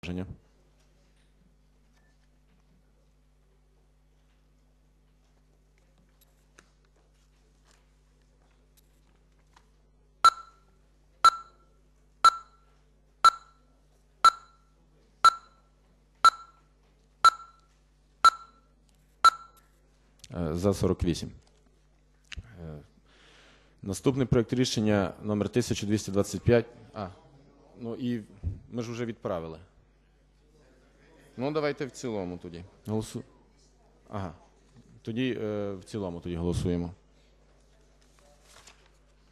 За 48. Наступний проєкт рішення номер 1225. Ну і ми ж вже відправили. Ну, давайте в цілому тоді. Тоді в цілому тоді голосуємо.